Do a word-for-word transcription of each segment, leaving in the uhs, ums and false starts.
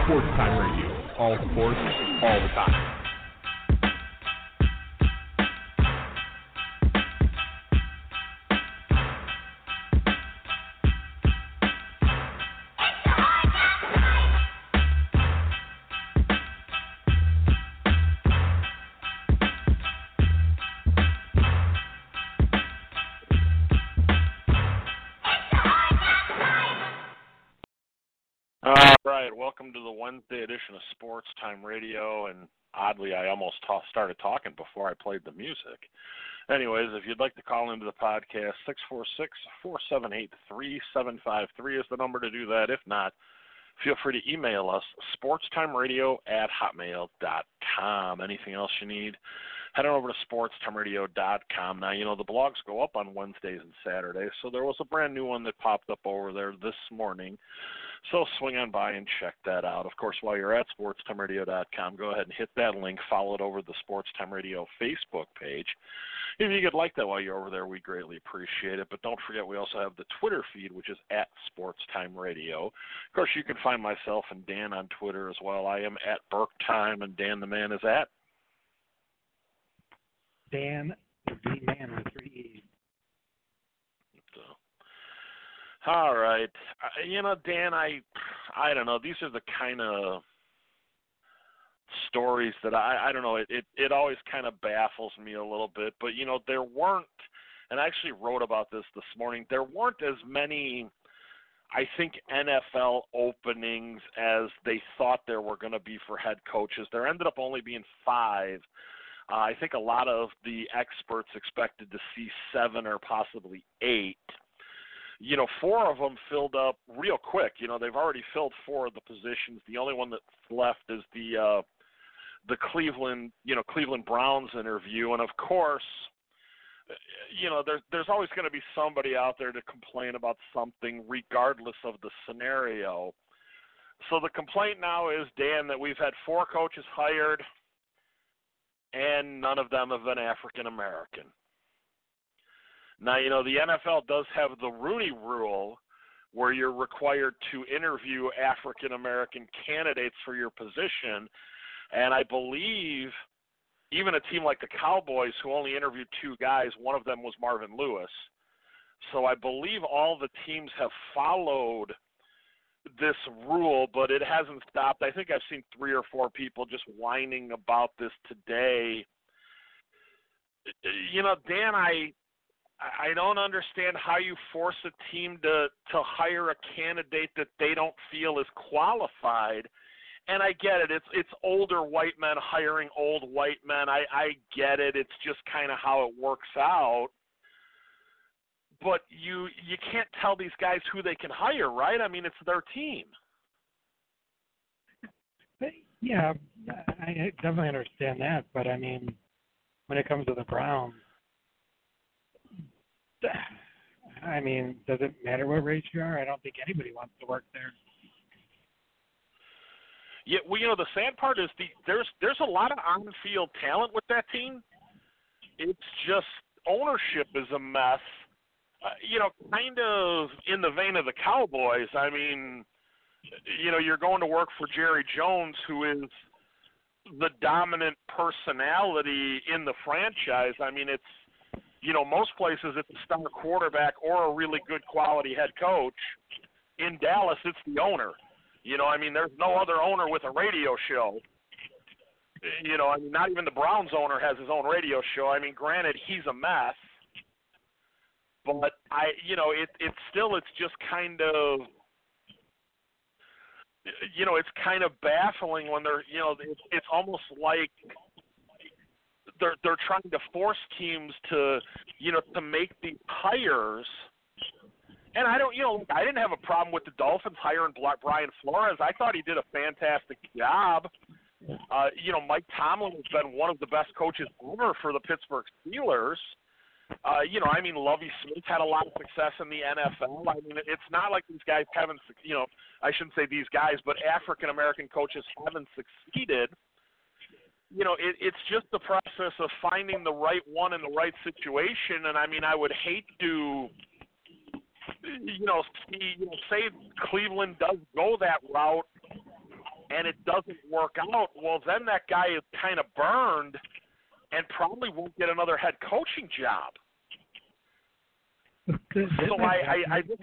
Sports Time Radio. All sports, all the time. Welcome to the Wednesday edition of Sports Time Radio, and oddly, I almost ta- started talking before I played the music. Anyways, if you'd like to call into the podcast, six four six, four seven eight, three seven five three is the number to do that. If not, feel free to email us, sportstimeradio at hotmail dot com. Anything else you need, head on over to sportstimeradio dot com. Now, you know, the blogs go up on Wednesdays and Saturdays, so there was a brand new one that popped up over there this morning. So swing on by and check that out. Of course, while you're at sportstimeradio dot com, go ahead and hit that link. Follow it over the Sports Time Radio Facebook page. If you could like that while you're over there, we greatly appreciate it. But don't forget, we also have the Twitter feed, which is at Sports Time Radio. Of course, you can find myself and Dan on Twitter as well. I am at Burke Time, and Dan the Man is at Dan the Man with three E's. All right. Uh, you know, Dan, I I don't know. These are the kind of stories that I, I don't know, it, it, it always kind of baffles me a little bit. But, you know, there weren't, and I actually wrote about this this morning, there weren't as many, I think, N F L openings as they thought there were going to be for head coaches. There ended up only being five. Uh, I think a lot of the experts expected to see seven or possibly eight. You know, four of them filled up real quick. You know, they've already filled four of the positions. The only one that's left is the uh, the Cleveland, you know, Cleveland Browns interview. And of course, you know, there's there's always going to be somebody out there to complain about something, regardless of the scenario. So the complaint now is, Dan, that we've had four coaches hired, and none of them have been African American. Now, you know, the N F L does have the Rooney Rule, where you're required to interview African-American candidates for your position. And I believe even a team like the Cowboys, who only interviewed two guys, one of them was Marvin Lewis. So I believe all the teams have followed this rule, but it hasn't stopped. I think I've seen three or four people just whining about this today. You know, Dan, I... I don't understand how you force a team to, to hire a candidate that they don't feel is qualified. And I get it. It's it's older white men hiring old white men. I, I get it. It's just kind of how it works out. But you you can't tell these guys who they can hire, right? I mean, it's their team. Yeah, I definitely understand that. But, I mean, when it comes to the Browns, I mean, does it matter what race you are? I don't think anybody wants to work there. Yeah, well, you know, the sad part is the there's there's a lot of on-field talent with that team. It's just ownership is a mess. Uh, you know, kind of in the vein of the Cowboys. I mean, you know, you're going to work for Jerry Jones, who is the dominant personality in the franchise. I mean, it's, you know, most places it's a star quarterback or a really good quality head coach. In Dallas, it's the owner. You know, I mean, there's no other owner with a radio show. You know, I mean, not even the Browns owner has his own radio show. I mean, granted, he's a mess. But, I, you know, it, it's still, it's just kind of, you know, it's kind of baffling when they're, you know, it's, it's almost like they're they're trying to force teams to, you know, to make these hires. And I don't, you know, I didn't have a problem with the Dolphins hiring Brian Flores. I thought he did a fantastic job. Uh, you know, Mike Tomlin has been one of the best coaches ever for the Pittsburgh Steelers. Uh, you know, I mean, Lovie Smith had a lot of success in the N F L. I mean, it's not like these guys haven't, you know, I shouldn't say these guys, but African-American coaches haven't succeeded. You know, it, it's just the process of finding the right one in the right situation. And, I mean, I would hate to, you know, see, you know, say Cleveland does go that route, and it doesn't work out, well, then that guy is kind of burned and probably won't get another head coaching job. So I, I, I just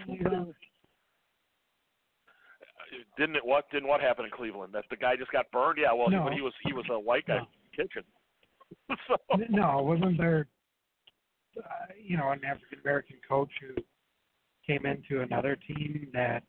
didn't it what didn't what happen in Cleveland? That the guy just got burned? Yeah, well, no. he, he was he was a white guy no. kitchen. so. No, wasn't there, uh, you know, an African American coach who came into another team that,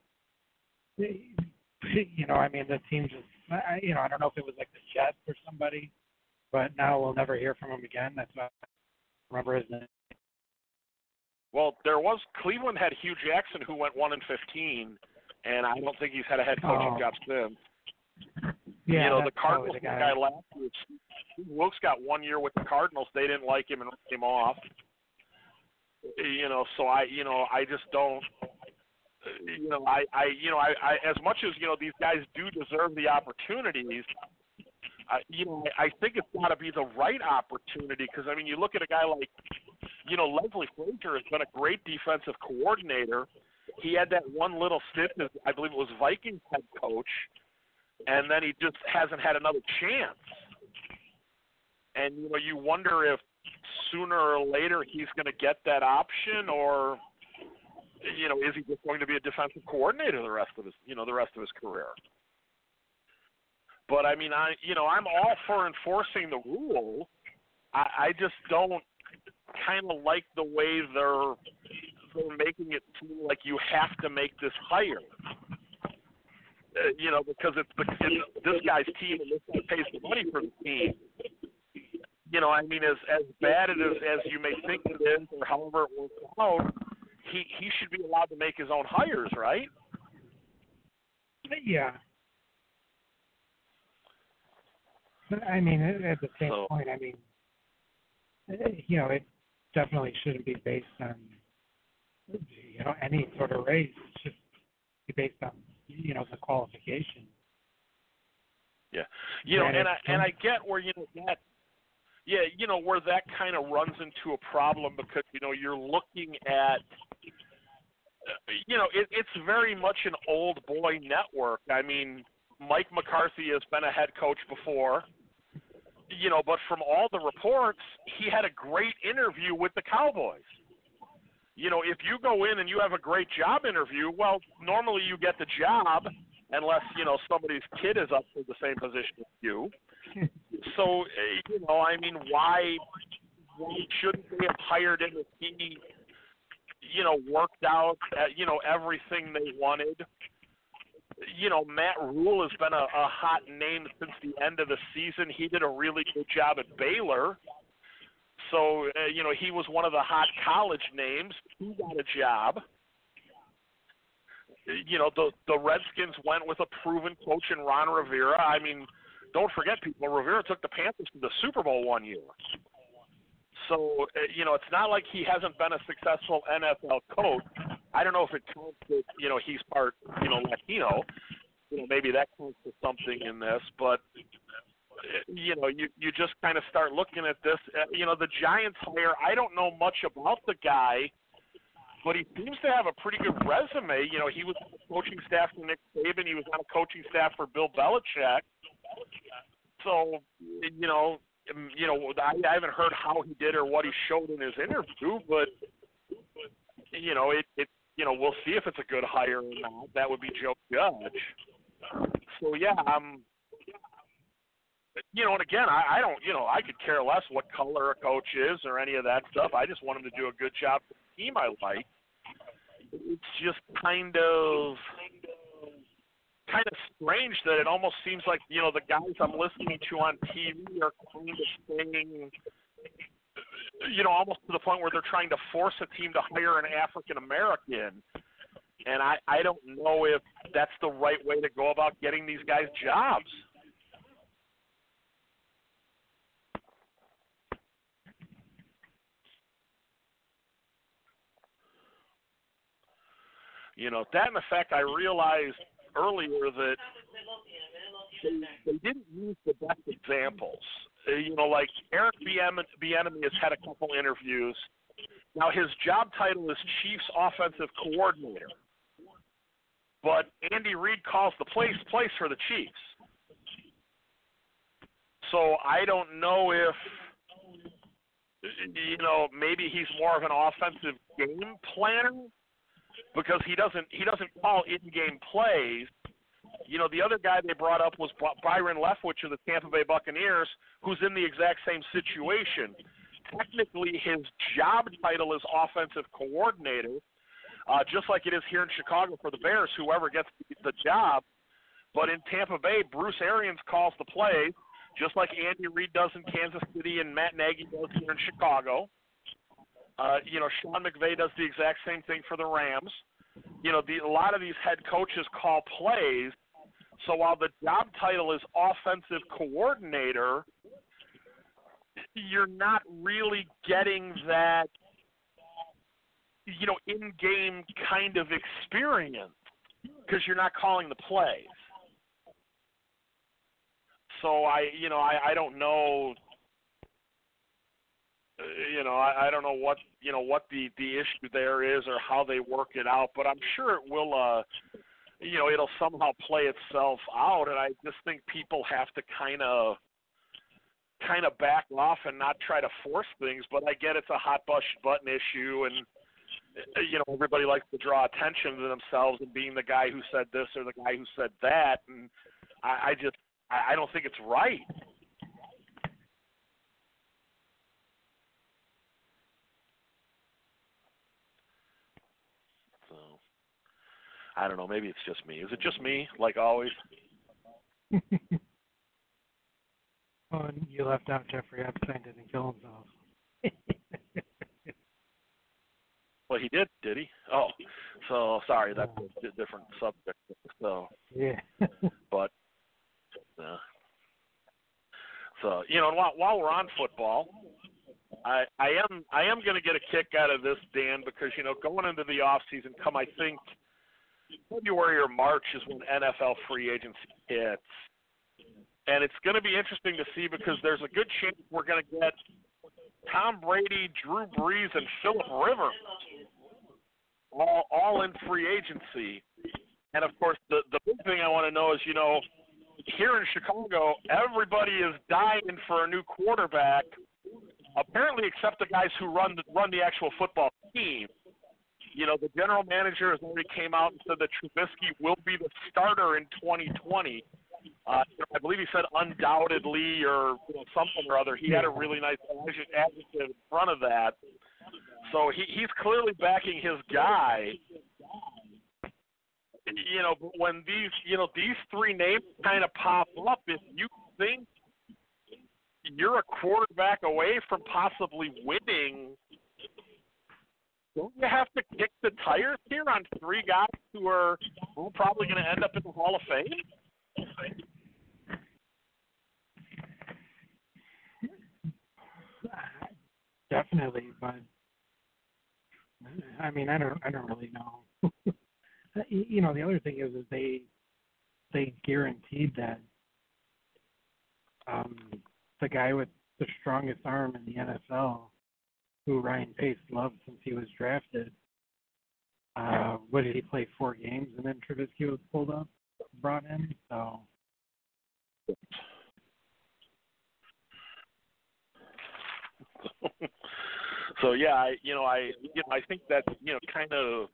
you know, I mean, the team just, I, you know, I don't know if it was like the Jets or somebody, but now we'll never hear from him again. That's what I remember his name. Well, there was Cleveland had Hugh Jackson who went one and fifteen, and I don't think he's had a head coaching oh. job since. Yeah, you know, the Cardinals the guy, guy. guy last year. Wilkes got one year with the Cardinals. They didn't like him and ripped him off. You know, so I, you know, I just don't. You know, I, I, you know, I, I, as much as you know, these guys do deserve the opportunities. Uh, you know, I think it's got to be the right opportunity because I mean, you look at a guy like, you know, Leslie Frazier has been a great defensive coordinator. He had that one little stint as I believe it was Vikings head coach, and then he just hasn't had another chance. And you know, you wonder if sooner or later he's going to get that option, or you know, is he just going to be a defensive coordinator the rest of his, you know, the rest of his career? But I mean, I, you know, I'm all for enforcing the rule. I, I just don't kind of like the way they're they're making it seem like you have to make this hire. Uh, you know, because it's, the, it's this guy's team and this guy pays the money for the team. You know, I mean, as as bad it is as you may think it is, or however it works out, he he should be allowed to make his own hires, right? Yeah. I mean, at the same so, point, I mean, you know, it definitely shouldn't be based on, you know, any sort of race. It should be based on, you know, the qualification. Yeah, you know, and I and I get where you know that, yeah, you know, where that kind of runs into a problem because you know you're looking at, you know, it, it's very much an old boy network. I mean, Mike McCarthy has been a head coach before, you know, but from all the reports, he had a great interview with the Cowboys. You know, if you go in and you have a great job interview, well, normally you get the job unless, you know, somebody's kid is up for the same position as you. So, you know, I mean, why, why shouldn't they have hired him if he, you know, worked out, uh, you know, everything they wanted? You know, Matt Rule has been a, a hot name since the end of the season. He did a really good job at Baylor. So, uh, you know, he was one of the hot college names. He got a job. You know, the the Redskins went with a proven coach in Ron Rivera. I mean, don't forget, people, Rivera took the Panthers to the Super Bowl one year. So, uh, you know, it's not like he hasn't been a successful N F L coach. I don't know if it counts that, you know, he's part, you know, Latino. You know, maybe that counts for something in this. But, you know, you, you just kind of start looking at this. Uh, you know, the Giants hire, I don't know much about the guy, but he seems to have a pretty good resume. You know, he was on the coaching staff for Nick Saban. He was on a coaching staff for Bill Belichick. So, you know, you know, I, I haven't heard how he did or what he showed in his interview, but, you know, it, it you know, we'll see if it's a good hire or not. That would be Joe Judge. So, yeah, um, you know, and again, I, I don't, you know, I could care less what color a coach is or any of that stuff. I just want him to do a good job for the team I like. It's just kind of, kind of strange that it almost seems like, you know, the guys I'm listening to on T V are kind of saying, you know, almost to the point where they're trying to force a team to hire an African American. And I, I don't know if that's the right way to go about getting these guys jobs. You know, that in effect, I realized earlier that they, they didn't use the best examples. Uh, you know, like Eric Bieniemy has had a couple interviews. Now, his job title is Chiefs Offensive Coordinator, but Andy Reid calls the place place for the Chiefs. So I don't know if, you know, maybe he's more of an offensive game planner because he doesn't he doesn't call in-game plays. You know, the other guy they brought up was Byron Leftwich of the Tampa Bay Buccaneers, who's in the exact same situation. Technically, his job title is offensive coordinator, uh, just like it is here in Chicago for the Bears, whoever gets the job. But in Tampa Bay, Bruce Arians calls the plays, just like Andy Reid does in Kansas City and Matt Nagy does here in Chicago. Uh, you know, Sean McVay does the exact same thing for the Rams. You know, the, a lot of these head coaches call plays. So while the job title is offensive coordinator, you're not really getting that, you know, in-game kind of experience because you're not calling the plays. So I, you know, I, I don't know, you know, I, I don't know what, you know, what the, the issue there is or how they work it out, but I'm sure it will, uh, you know, it'll somehow play itself out. And I just think people have to kind of, kind of back off and not try to force things. But I get it's a hot button issue, and you know, everybody likes to draw attention to themselves and being the guy who said this or the guy who said that, and I, I just. I don't think it's right. So, I don't know. Maybe it's just me. Is it just me, like always? Oh, and you left out Jeffrey Epstein didn't kill himself. Well, he did, did he? Oh, so sorry, that's a different subject. So, yeah. but. Uh, So, you know, while, while we're on football, I, I am I am going to get a kick out of this, Dan, because, you know, going into the off season, come I think February or March is when N F L free agency hits. And it's going to be interesting to see because there's a good chance we're going to get Tom Brady, Drew Brees, and Phillip Rivers all, all in free agency. And, of course, the, the big thing I want to know is, you know, here in Chicago, everybody is dying for a new quarterback, apparently except the guys who run the, run the actual football team. You know, the general manager has already came out and said that Trubisky will be the starter in twenty twenty. Uh, I believe he said undoubtedly or you know, something or other. He had a really nice adjective in front of that. So he, he's clearly backing his guy. You know, but when these, you know, these three names kind of pop up, if you think you're a quarterback away from possibly winning, don't you have to kick the tires here on three guys who are probably going to end up in the Hall of Fame? Definitely, but I mean, I don't, I don't really know. You know, the other thing is, is they they guaranteed that um, the guy with the strongest arm in the N F L, who Ryan Pace loved since he was drafted, uh, what did he play, four games, and then Trubisky was pulled up, brought in, so. So yeah, I you know I you know I think that's you know kind of.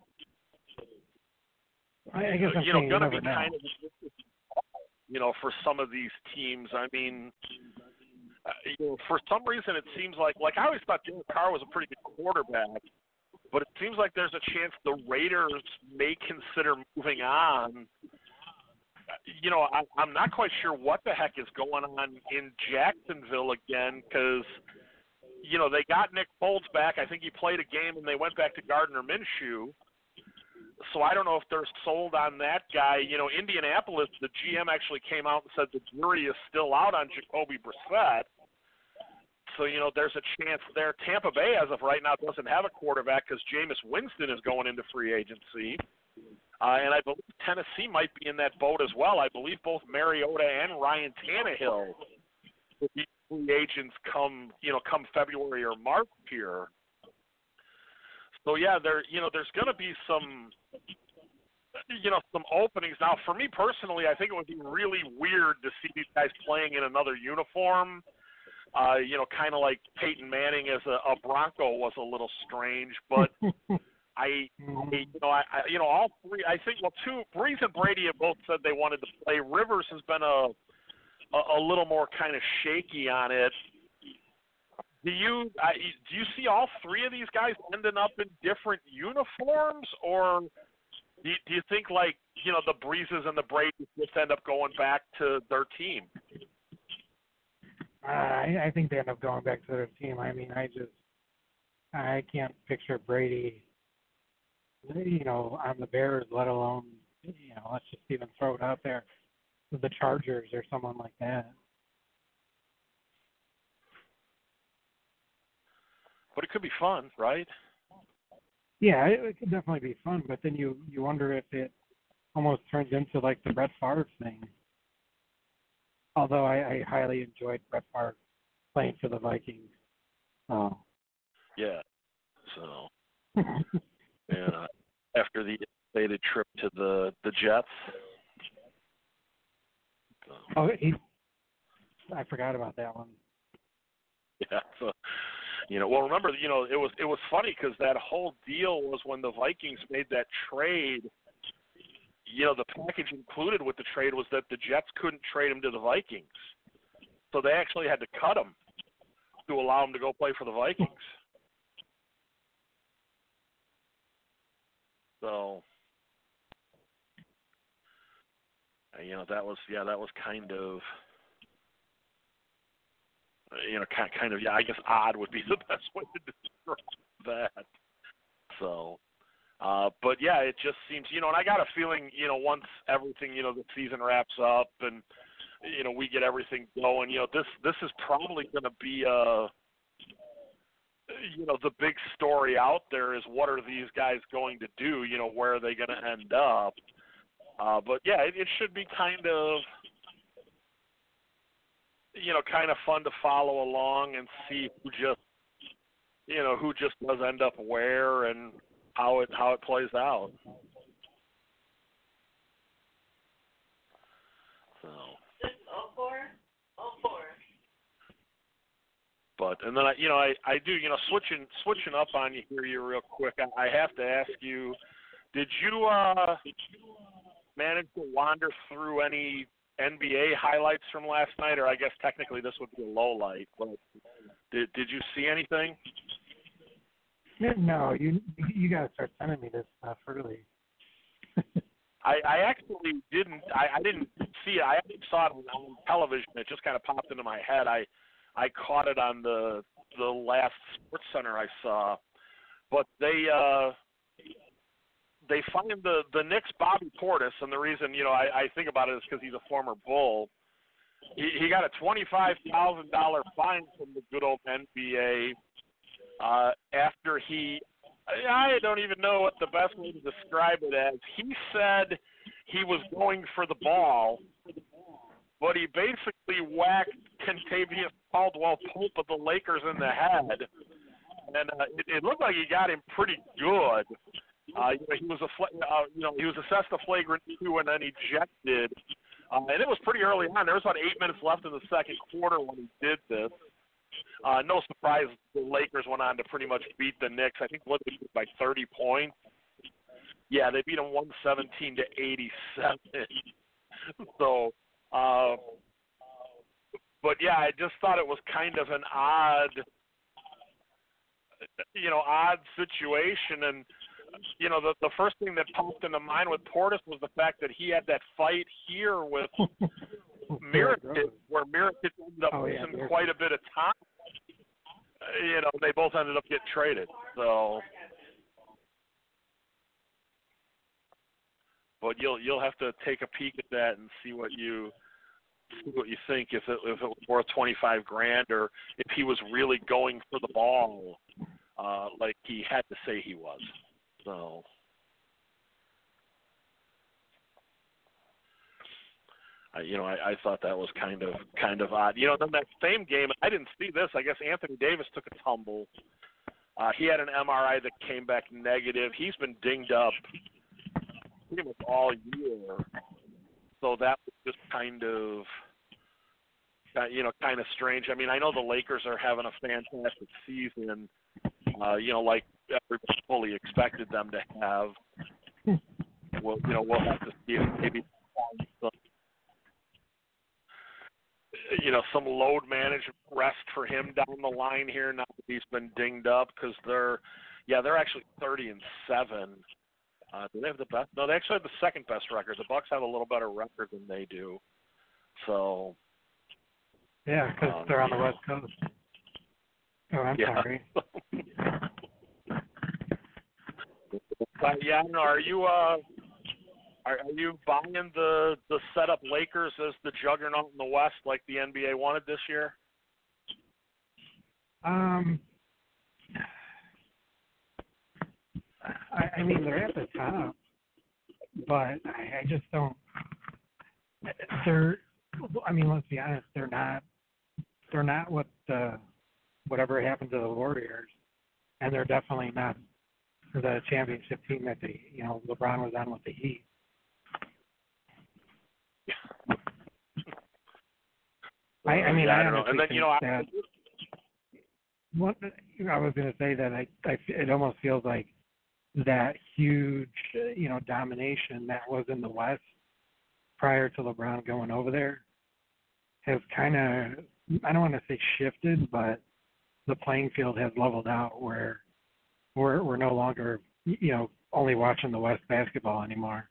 I guess I'm you know, going to be know. kind of, you know, for some of these teams. I mean, uh, you know, for some reason it seems like, like I always thought Derek Carr was a pretty good quarterback, but it seems like there's a chance the Raiders may consider moving on. You know, I, I'm not quite sure what the heck is going on in Jacksonville again because, you know, they got Nick Foles back. I think he played a game and they went back to Gardner Minshew. So I don't know if they're sold on that guy. You know, Indianapolis, the G M actually came out and said the jury is still out on Jacoby Brissett. So, you know, there's a chance there. Tampa Bay, as of right now, doesn't have a quarterback because Jameis Winston is going into free agency. Uh, and I believe Tennessee might be in that boat as well. I believe both Mariota and Ryan Tannehill will be free agents come, you know, come February or March here. So yeah, there you know there's going to be some you know, some openings. Now, for me personally, I think it would be really weird to see these guys playing in another uniform. Uh, you know, kind of like Peyton Manning as a, a Bronco was a little strange, but I, I, you know, I, I, you know, all three. I think well, two Breeze and Brady have both said they wanted to play. Rivers has been a, a, a little more kind of shaky on it. Do you, I, do you see all three of these guys ending up in different uniforms, or do you, do you think like you know the Breezes and the Bradys just end up going back to their team? Uh, I, I think they end up going back to their team. I mean, I just, I can't picture Brady, you know, on the Bears, let alone, you know, let's just even throw it out there, the Chargers or someone like that. But it could be fun, right? Yeah, it, it could definitely be fun, but then you, you wonder if it almost turns into like the Brett Favre thing. Although I, I highly enjoyed Brett Favre playing for the Vikings. Oh. Yeah. So, and uh, after the anticipated trip to the the Jets. So. Oh, he. I forgot about that one. Yeah. So, you know, well, remember, you know, it was it was funny because that whole deal was when the Vikings made that trade. You know, the package included with the trade was that the Jets couldn't trade him to the Vikings. So they actually had to cut him to allow him to go play for the Vikings. So, you know, that was, yeah, that was kind of, you know, kind kind of, yeah, I guess odd would be the best way to describe that. So. Uh, but yeah, it just seems, you know, and I got a feeling, you know, once everything, you know, the season wraps up and, you know, we get everything going, you know, this, this is probably going to be, uh, you know, the big story out there is what are these guys going to do, you know, where are they going to end up? Uh, but yeah, it, it should be kind of, you know, kind of fun to follow along and see who just, you know, who just does end up where and, how it how it plays out. So. Oh four, oh four. But and then I you know I, I do you know switching switching up on you here you real quick. I, I have to ask you, did you uh, manage to wander through any N B A highlights from last night, or I guess technically this would be a low light, but did did you see anything? No, you you gotta start sending me this stuff early. I, I actually didn't. I, I didn't see it. I actually saw it on television. It just kind of popped into my head. I I caught it on the the last Sports Center I saw, but they uh, they find the the Knicks Bobby Portis, and the reason you know I, I think about it is because he's a former Bull. He, he got a twenty-five thousand dollar fine from the good old N B A. Uh, after he, I don't even know what the best way to describe it as. He said he was going for the ball, but he basically whacked Kentavious Caldwell-Pope of the Lakers in the head, and uh, it, it looked like he got him pretty good. Uh, you know, he was a, uh, you know, he was assessed a flagrant two and then ejected, uh, and it was pretty early on. There was about eight minutes left in the second quarter when he did this. Uh, no surprise, the Lakers went on to pretty much beat the Knicks. I think what they beat by thirty points. Yeah, they beat them one seventeen to eighty-seven. so, uh, but yeah, I just thought it was kind of an odd, you know, odd situation. And you know, the the first thing that popped into mind with Portis was the fact that he had that fight here with Mirotic, where Mirotic ended up oh, yeah, missing quite a bit of time. You know, they both ended up getting traded. So, but you'll you'll have to take a peek at that and see what you see what you think if it if it was worth twenty-five grand or if he was really going for the ball, uh, like he had to say he was. So. I, you know, I, I thought that was kind of kind of odd. You know, then that same game, I didn't see this. I guess Anthony Davis took a tumble. Uh, he had an M R I that came back negative. He's been dinged up pretty much all year. So that was just kind of, uh, you know, kind of strange. I mean, I know the Lakers are having a fantastic season, uh, you know, like everybody fully expected them to have. Well, you know, we'll have to see if maybe some, you know, some load management rest for him down the line here now that he's been dinged up, because they're, yeah, they're actually thirty and seven. Uh, do they have the best? No, they actually have the second best record. The Bucks have a little better record than they do. So. Yeah, because um, they're on the West Coast. Oh, I'm yeah. sorry. But yeah, I don't know. Are you uh, are, are you buying the the setup Lakers as the juggernaut in the West like the N B A wanted this year? Um, I, I mean, they're at the top, but I, I just don't. They're. I mean, let's be honest. They're not. They're not what the whatever happened to the Warriors, and they're definitely not the championship team that they, you know, LeBron was on with the Heat. I, I mean, yeah, I, I don't know. And then you know, that, I, what I was going to say that I, I, it almost feels like that huge, you know, domination that was in the West prior to LeBron going over there has kind of, I don't want to say shifted, but the playing field has leveled out where we're we're no longer, you know, only watching the West basketball anymore.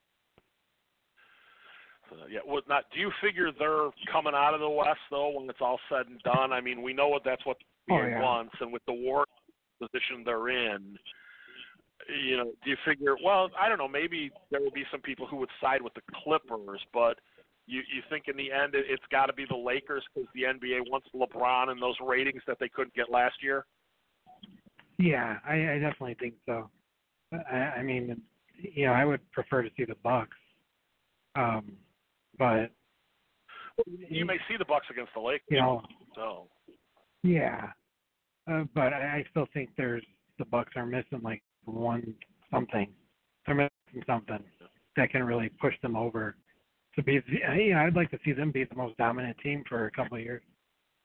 Uh, yeah, well, not. Do you figure they're coming out of the West though when it's all said and done? I mean, we know what that's what the N B A Oh, yeah. wants, and with the war position they're in, you know, do you figure? Well, I don't know. Maybe there would be some people who would side with the Clippers, but you you think in the end it, it's got to be the Lakers because the N B A wants LeBron and those ratings that they couldn't get last year. Yeah, I, I definitely think so. I, I mean, you know, I would prefer to see the Bucks, um, but you may see the Bucks against the Lakers. You know, so yeah, uh, but I, I still think there's the Bucks are missing like one something. They're missing something that can really push them over to be. You know, I'd like to see them be the most dominant team for a couple of years.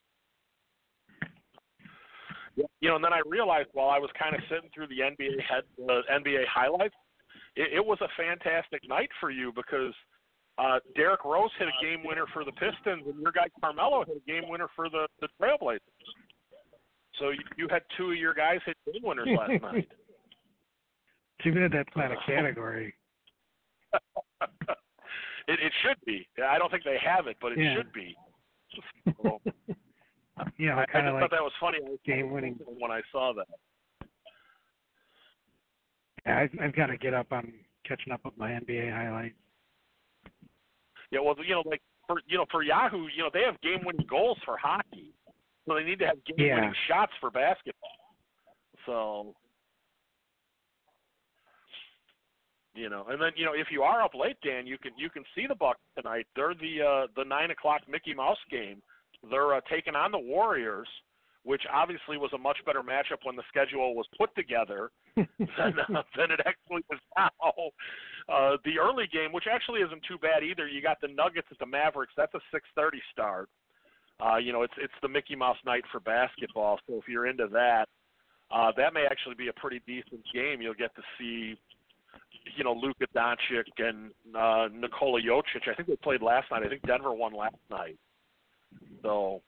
You know, and then I realized while I was kind of sitting through the N B A head, uh, N B A highlights, it, it was a fantastic night for you because uh, Derrick Rose hit a game winner for the Pistons, and your guy Carmelo hit a game winner for the, the Trailblazers. So you, you had two of your guys hit game winners last night. Too bad that's not a category. it, it should be. I don't think they have it, but it yeah. should be. So, yeah, I, I kind just of like thought that was funny. I was game winning when I saw that. Yeah, I've, I've got to get up on catching up with my N B A highlights. Yeah, well, you know, like for you know, for Yahoo, you know, they have game-winning goals for hockey, so they need to have game-winning yeah. shots for basketball. So, you know, and then you know, if you are up late, Dan, you can you can see the Bucks tonight. They're the uh, the nine o'clock Mickey Mouse game. They're uh, taking on the Warriors, which obviously was a much better matchup when the schedule was put together than, uh, than it actually is now. Uh, the early game, which actually isn't too bad either, you got the Nuggets at the Mavericks. That's a six thirty start. Uh, you know, it's it's the Mickey Mouse night for basketball. So if you're into that, uh, that may actually be a pretty decent game. You'll get to see, you know, Luka Doncic and uh, Nikola Jokic. I think they played last night. I think Denver won last night. So,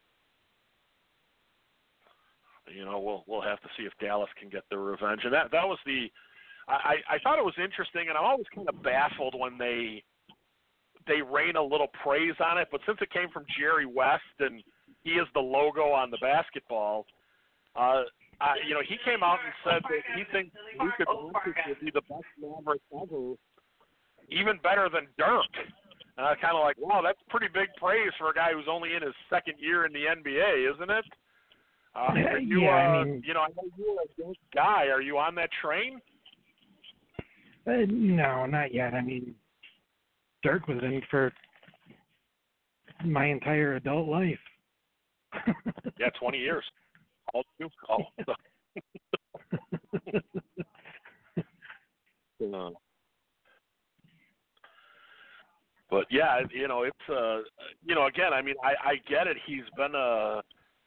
you know, we'll we'll have to see if Dallas can get their revenge. And that that was the, I, I thought it was interesting, and I'm always kind of baffled when they they rain a little praise on it. But since it came from Jerry West and he is the logo on the basketball, uh, uh, you know, he came out and said that he thinks Luka Doncic would be the best Maverick ever, even better than Dirk. And I was kind of like, wow, that's pretty big praise for a guy who's only in his second year in the N B A, isn't it? Uh, are you, yeah, uh, I mean, you know, I know you're a Dirk guy. Are you on that train? Uh, no, not yet. I mean, Dirk was in for my entire adult life. Yeah, twenty years. All two. All. uh, But yeah, you know, it's uh, you know, again, I mean, I, I get it. He's been a,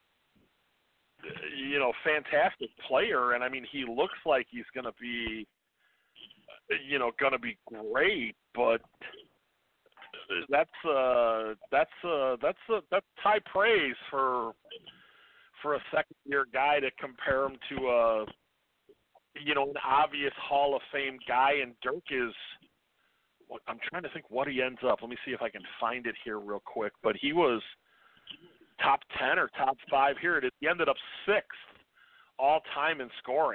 you know, fantastic player, and I mean, he looks like he's going to be, you know, going to be great. But that's uh, that's uh, that's uh, that's high praise for for a second year guy to compare him to a, you know, an obvious Hall of Fame guy, and Dirk is. I'm trying to think what he ends up. Let me see if I can find it here real quick. But he was top ten or top five here. It is. He ended up sixth all time in scoring.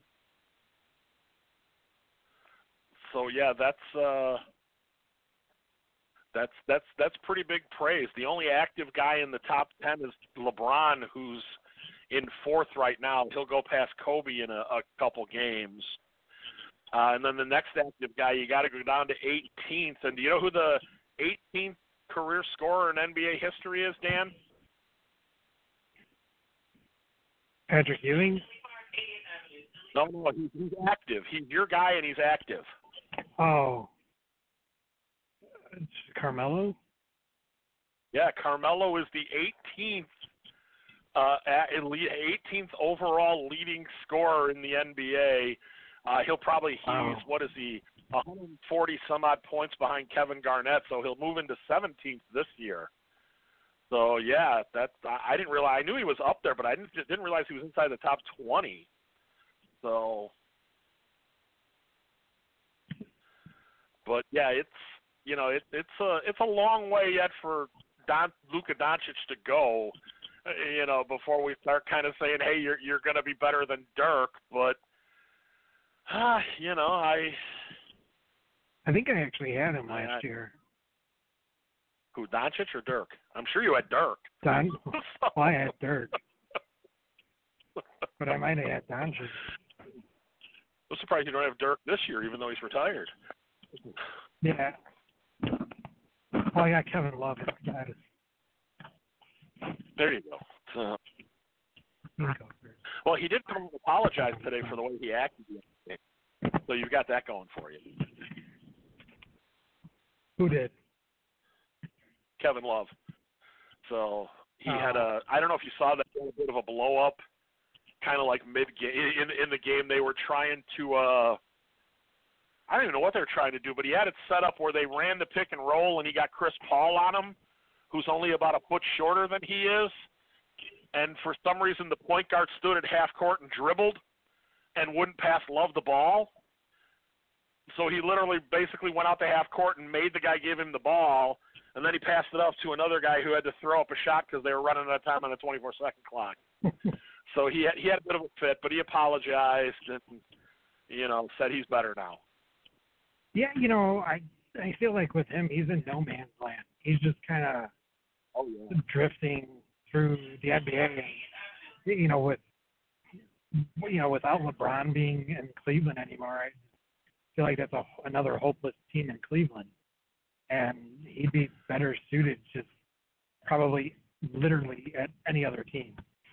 So yeah, that's uh, that's that's that's pretty big praise. The only active guy in the top ten is LeBron, who's in fourth right now. He'll go past Kobe in a, a couple games. Uh, and then the next active guy, you got to go down to eighteenth. And do you know who the eighteenth career scorer in N B A history is, Dan? Patrick Ewing? No, no, he's, he's active. He's your guy, and he's active. Oh. It's Carmelo? Yeah, Carmelo is the eighteenth, uh, eighteenth overall leading scorer in the N B A. Uh, he'll probably, he's, wow. what is he, one hundred forty some odd points behind Kevin Garnett, so he'll move into seventeenth this year. So, yeah, that I didn't realize, I knew he was up there, but I didn't, didn't realize he was inside the top twenty. So, but yeah, it's, you know, it, it's a, it's a long way yet for Don, Luka Doncic to go, you know, before we start kind of saying, hey, you're, you're going to be better than Dirk, but, Ah, you know, I. I think I actually had him last I, year. Who, Doncic or Dirk? I'm sure you had Dirk. Don. Well, I had Dirk, but I might have had Doncic. I'm surprised you don't have Dirk this year, even though he's retired. Yeah. Well, I got Kevin Love. Got it. There you go. So, well, he did come and apologize today for the way he acted yesterday. So you've got that going for you. Who did? Kevin Love. So he oh. had a, I don't know if you saw that, a bit of a blow up, kind of like mid game in in the game. They were trying to, uh, I don't even know what they were trying to do, but he had it set up where they ran the pick and roll, and he got Chris Paul on him, who's only about a foot shorter than he is. And for some reason, the point guard stood at half court and dribbled and wouldn't pass Love the ball. So he literally basically went out to half court and made the guy give him the ball, and then he passed it off to another guy who had to throw up a shot because they were running out of time on a twenty-four second clock. So he had, he had a bit of a fit, but he apologized and, you know, said he's better now. Yeah, you know, I I feel like with him, he's in no man's land. He's just kind of oh, yeah. drifting through the N B A. You know, with you know, without LeBron being in Cleveland anymore, I feel like that's a, another hopeless team in Cleveland. And he'd be better suited just probably literally at any other team.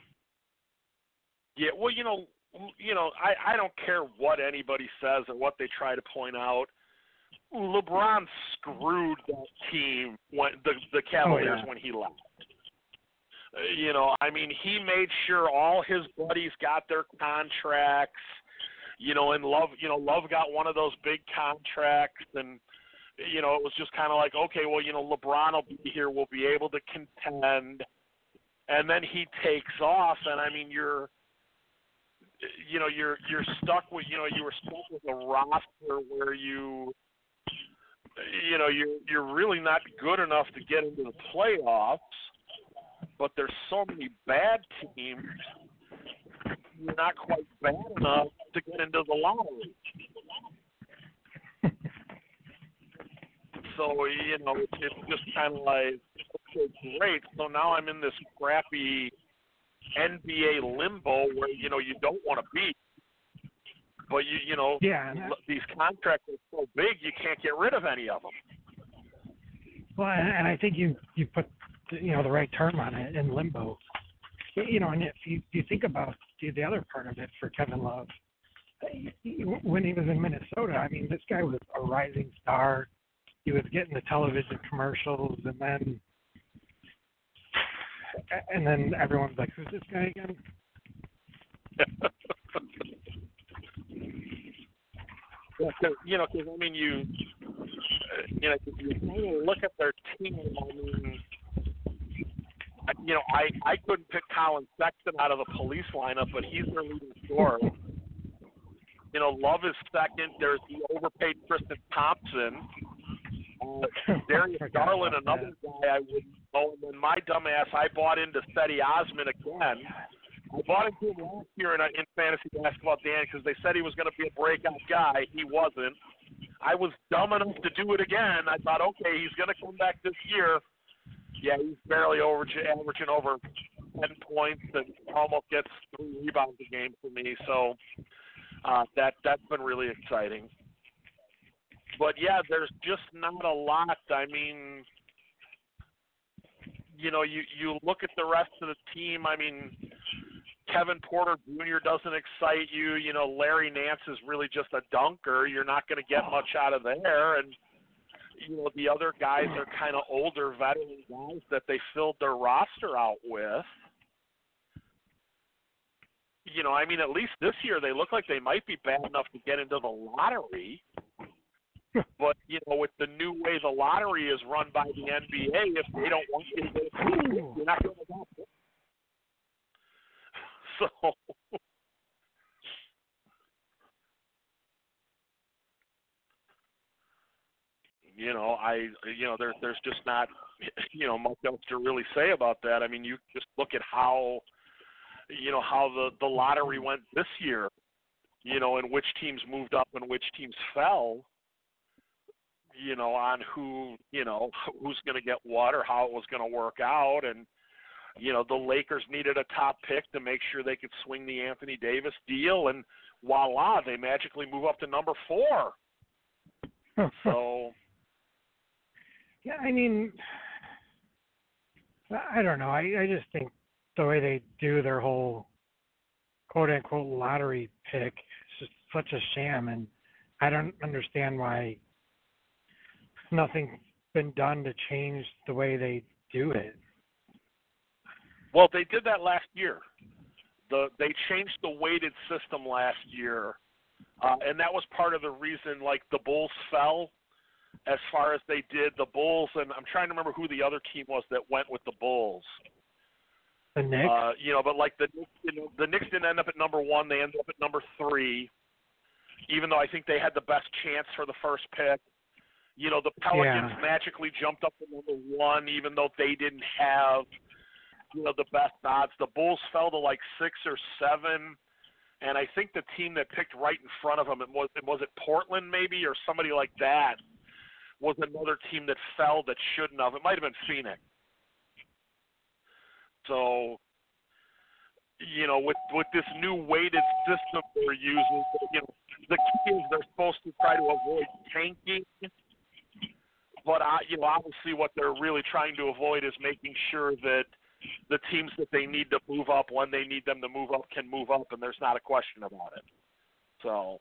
Yeah, well, you know, you know, I, I don't care what anybody says or what they try to point out. LeBron screwed that team when the the Cavaliers oh, yeah. when he left. You know, I mean, he made sure all his buddies got their contracts. You know, and Love, you know, Love got one of those big contracts, and you know, it was just kind of like, okay, well, you know, LeBron will be here, we'll be able to contend, and then he takes off, and I mean, you're, you know, you're you're stuck with, you know, you were stuck with a roster where you, you know, you're you're really not good enough to get into the playoffs, but there's so many bad teams, you're not quite bad enough to get into the lottery. So, you know, it's, it's just kind of like, okay, great. So now I'm in this crappy N B A limbo where, you know, you don't want to be. But, you you know, yeah, these contracts are so big, you can't get rid of any of them. Well, and I think you, you put, you know, the right term on it, in limbo. You know, and if you, you think about the other part of it for Kevin Love, when he was in Minnesota, I mean, this guy was a rising star. he was getting the television commercials, and then and then everyone's like, "Who's this guy again?" Yeah, cause, you know, because I mean, you, uh, you know, if you kind of look at their team. I mean, I, you know, I I couldn't pick Colin Sexton out of the Police lineup, but he's their leading scorer. You know, Love is second. There's the overpaid Tristan Thompson. Uh, Darius Garland, another that. guy I wouldn't know. And then my dumbass, I bought into Cedi Osman again. I bought into him last year in, in fantasy basketball, Dan, because they said he was going to be a breakout guy. He wasn't. I was dumb enough to do it again. I thought, okay, he's going to come back this year. Yeah, he's barely averaging, averaging over ten points and almost gets three rebounds a game for me. So uh, that that's been really exciting. But yeah, there's just not a lot. I mean, you know, you you look at the rest of the team. I mean, Kevin Porter Junior doesn't excite you. You know, Larry Nance is really just a dunker. You're not going to get much out of there. And, you know, the other guys are kind of older veteran guys that they filled their roster out with. You know, I mean, at least this year they look like they might be bad enough to get into the lottery. But, you know, with the new way the lottery is run by the N B A, if they don't want you to get it, you're not going to adopt it. So, you know, I, you know, there, there's just not, you know, much else to really say about that. I mean, you just look at how, you know, how the, the lottery went this year, you know, and which teams moved up and which teams fell, you know, on who, you know, who's going to get what or how it was going to work out. And, you know, the Lakers needed a top pick to make sure they could swing the Anthony Davis deal, and voila, they magically move up to number four. So, yeah, I mean, I don't know. I, I just think the way they do their whole quote-unquote lottery pick is just such a sham, and I don't understand why nothing's been done to change the way they do it. Well, they did that last year. The they changed the weighted system last year, uh, and that was part of the reason, like, the Bulls fell as far as they did. The Bulls, and I'm trying to remember who the other team was that went with the Bulls. The Knicks? Uh, you know, but, like, the, you know, the Knicks didn't end up at number one. They ended up at number three, even though I think they had the best chance for the first pick. You know, the Pelicans yeah. magically jumped up to number one, even though they didn't have, you know, the best odds. The Bulls fell to like six or seven, and I think the team that picked right in front of them, it was, was it Portland maybe or somebody like that, was another team that fell that shouldn't have. It might have been Phoenix. So, you know, with with this new weighted system they're using, you know, the key is they're supposed to try to avoid tanking. But, I, you know, obviously what they're really trying to avoid is making sure that the teams that they need to move up when they need them to move up can move up, and there's not a question about it. So,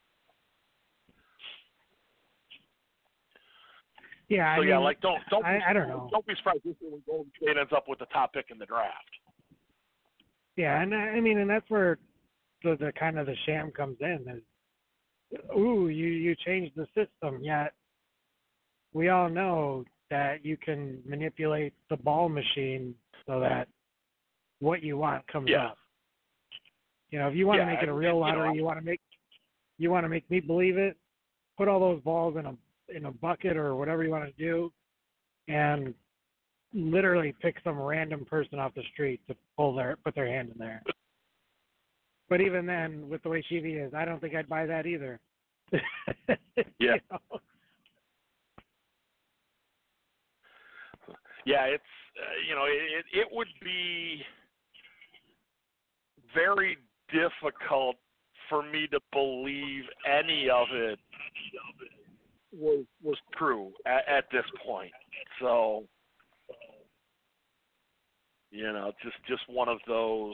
yeah, I so mean, yeah, like don't don't I, be, I don't know. Don't be surprised if Golden State ends up with the top pick in the draft. Yeah, and I mean, and that's where the, the kind of the sham comes in. Is, ooh, you you changed the system, yet we all know that you can manipulate the ball machine so that what you want comes yeah. up. You know, if you want yeah, to make it a I, real lottery, you, know, you want to make you want to make me believe it. Put all those balls in a in a bucket or whatever you want to do, and literally pick some random person off the street to pull their put their hand in there. But even then, with the way T V is, I don't think I'd buy that either. Yeah. You know? Yeah, it's uh, you know it it would be very difficult for me to believe any of it was was true at, at this point. So you know, just just one of those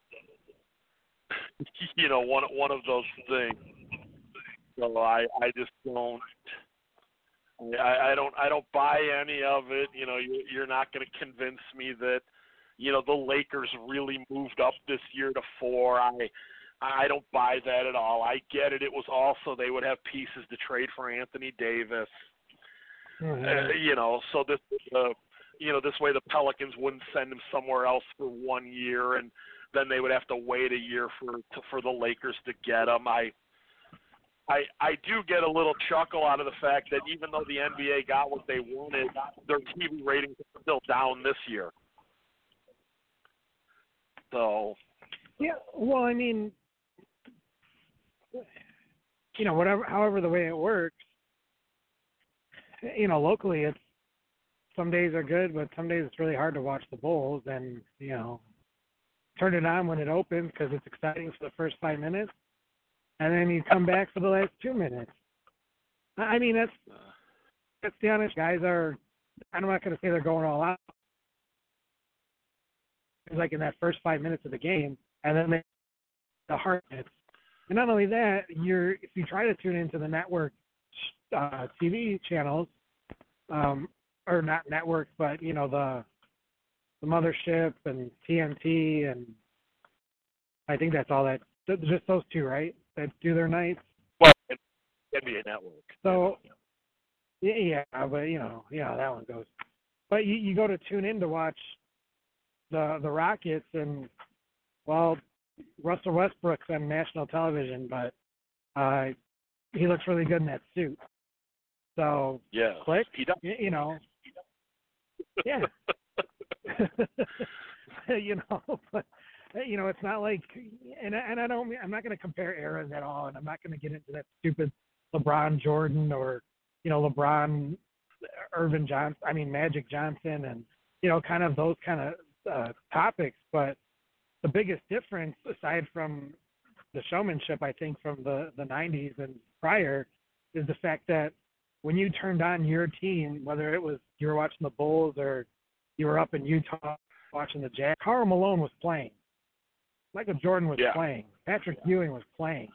you know one one of those things. So I I just don't. I, I don't I don't buy any of it. You know, you, you're not going to convince me that, you know, the Lakers really moved up this year to four. I I don't buy that at all. I get it. It was also they would have pieces to trade for Anthony Davis. Mm-hmm. Uh, you know, so this uh, you know this way the Pelicans wouldn't send him somewhere else for one year, and then they would have to wait a year for to, for the Lakers to get him. I. I, I do get a little chuckle out of the fact that even though the N B A got what they wanted, their T V ratings are still down this year. So, yeah, well, I mean, you know, whatever, however the way it works, you know, locally it's some days are good, but some days it's really hard to watch the Bulls, and you know, turn it on when it opens because it's exciting for the first five minutes. And then you come back for the last two minutes. I mean, that's that's the honest. Guys are, I'm not going to say they're going all out. It's like in that first five minutes of the game, and then they, the heart hits. And not only that, you're if you try to tune into the network uh, T V channels, um, or not network, but you know the the mothership and T N T, and I think that's all that. Just those two, right? That do their nights. Well, N B A Network. So, yeah, yeah, but you know, yeah, that one goes. But you, you go to tune in to watch the the Rockets, and well, Russell Westbrook's on national television, but uh, he looks really good in that suit. So, yeah, click, he does. you, you know, yeah, you know, but. You know, it's not like, and and I don't, I'm not going to compare eras at all, and I'm not going to get into that stupid LeBron Jordan or, you know, LeBron, Irvin Johnson, I mean Magic Johnson, and you know, kind of those kind of uh, topics. But the biggest difference, aside from the showmanship, I think from the the nineties and prior, is the fact that when you turned on your team, whether it was you were watching the Bulls or you were up in Utah watching the Jazz, Karl Malone was playing. Michael Jordan was yeah. playing. Patrick Ewing was playing.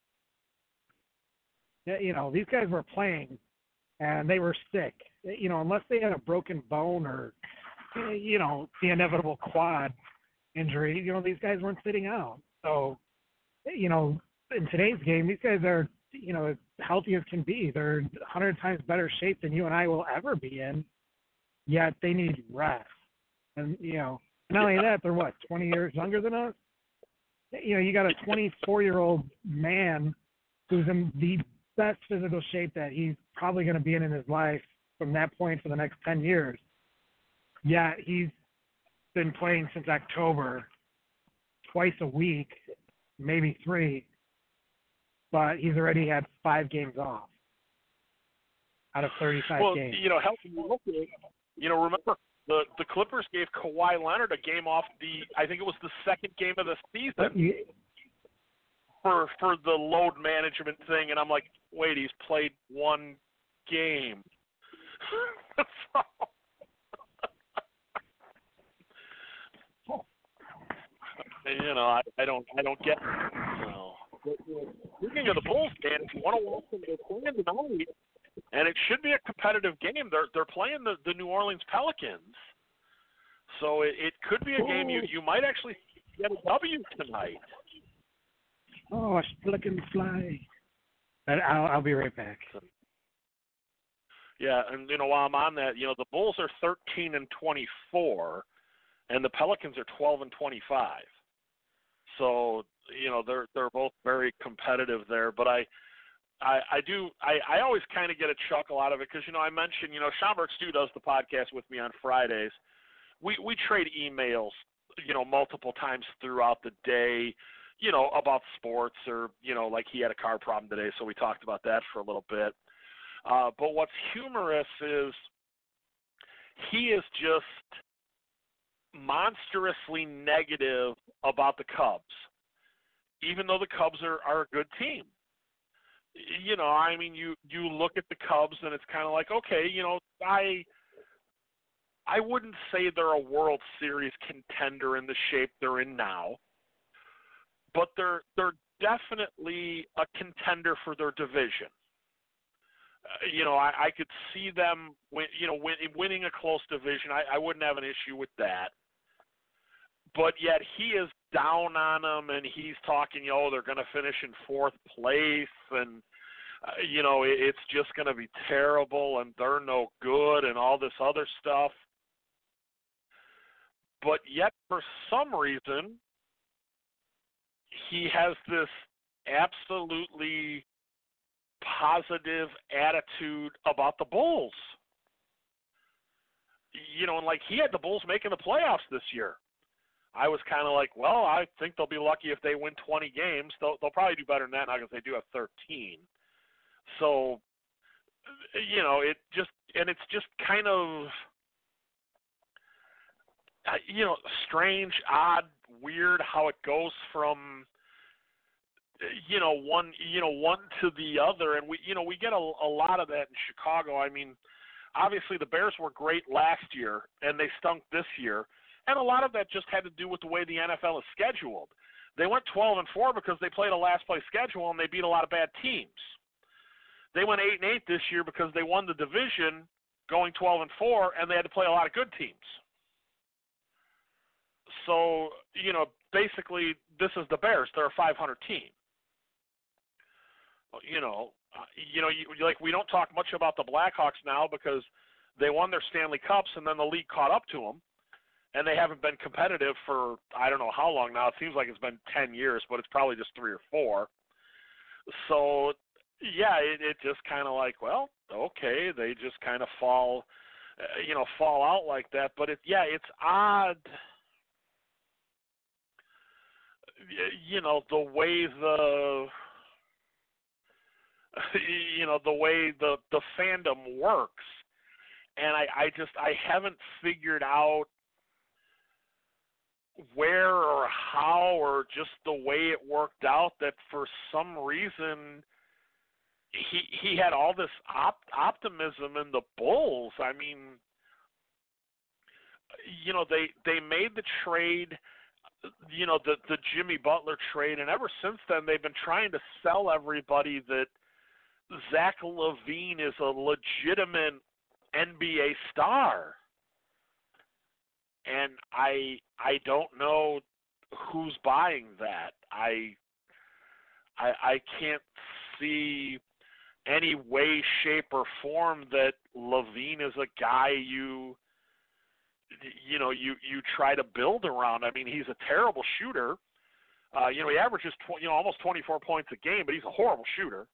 You know, these guys were playing, and they were sick. You know, unless they had a broken bone or, you know, the inevitable quad injury, you know, these guys weren't sitting out. So, you know, in today's game, these guys are, you know, as healthy as can be. They're a hundred times better shape than you and I will ever be in, yet they need rest. And, you know, not only that, they're what, twenty years younger than us? You know, you got a twenty-four-year-old man who's in the best physical shape that he's probably going to be in in his life from that point for the next ten years. Yet he's been playing since October, twice a week, maybe three, but he's already had five games off out of thirty-five well, games. Well, you know, help me. You know, remember the the Clippers gave Kawhi Leonard a game off the, I think it was the second game of the season you, for for the load management thing, and I'm like, wait, he's played one game. so, and, you know, I, I don't I don't get it. So, speaking of the Bulls, man, if you want to watch them, they're playing tonight. And it should be a competitive game. They're they're playing the, the New Orleans Pelicans, so it, it could be a game you, you might actually get a W tonight. Oh, Pelicans fly! I'll I'll be right back. Yeah, and you know while I'm on that, you know the Bulls are thirteen and twenty-four, and the Pelicans are twelve and twenty-five. So you know they're they're both very competitive there, but I. I, I do. I, I always kind of get a chuckle out of it because, you know, I mentioned, you know, Schaumburg Stu does the podcast with me on Fridays. We we trade emails, you know, multiple times throughout the day, you know, about sports or, you know, like he had a car problem today, so we talked about that for a little bit. Uh, but what's humorous is he is just monstrously negative about the Cubs, even though the Cubs are, are a good team. You know, I mean, you, you look at the Cubs and it's kind of like, okay, you know, I I wouldn't say they're a World Series contender in the shape they're in now, but they're they're definitely a contender for their division. uh, you know, I, I could see them, win, you know, win, winning a close division. I, I wouldn't have an issue with that. But yet he is down on them, and he's talking, oh, they're going to finish in fourth place, and, uh, you know, it, it's just going to be terrible, and they're no good, and all this other stuff. But yet, for some reason, he has this absolutely positive attitude about the Bulls. You know, and like he had the Bulls making the playoffs this year. I was kind of like, well, I think they'll be lucky if they win twenty games. They'll, they'll probably do better than that now because they do have thirteen. So, you know, it just, and it's just kind of, you know, strange, odd, weird how it goes from, you know, one, you know, one to the other. And we, you know, we get a, a lot of that in Chicago. I mean, obviously the Bears were great last year and they stunk this year. And a lot of that just had to do with the way the N F L is scheduled. They went twelve and four because they played a last place schedule and they beat a lot of bad teams. They went eight and eight this year because they won the division going twelve and four and they had to play a lot of good teams. So, you know, basically this is the Bears. They're a five hundred team. You know, uh, you know, you, like we don't talk much about the Blackhawks now because they won their Stanley Cups and then the league caught up to them. And they haven't been competitive for I don't know how long now. It seems like it's been ten years, but it's probably just three or four. So, yeah, it, it just kind of like, well, okay, they just kind of fall, uh, you know, fall out like that. But, it, yeah, it's odd, you know, the way the, you know, the way the, the fandom works. And I, I just, I haven't figured out where or how or just the way it worked out that for some reason he he had all this op- optimism in the Bulls. I mean, you know, they they made the trade, you know, the the Jimmy Butler trade, and ever since then they've been trying to sell everybody that Zach LaVine is a legitimate N B A star. And I I don't know who's buying that. I I I can't see any way, shape, or form that LaVine is a guy you you know you, you try to build around. I mean, he's a terrible shooter. Uh, you know, he averages tw- you know almost twenty-four points a game, but he's a horrible shooter.